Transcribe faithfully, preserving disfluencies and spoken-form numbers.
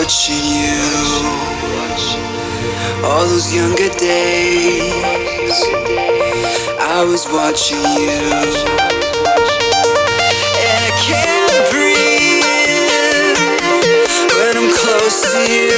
watching you. All those younger days, I was watching you. And I can't breathe when I'm close to you.